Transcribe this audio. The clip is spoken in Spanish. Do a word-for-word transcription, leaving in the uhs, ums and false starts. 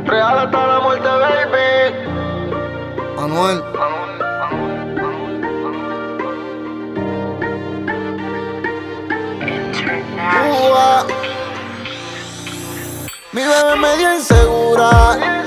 Real hasta la muerte, baby. Manuel. Ua. Mi bebé medio insegura.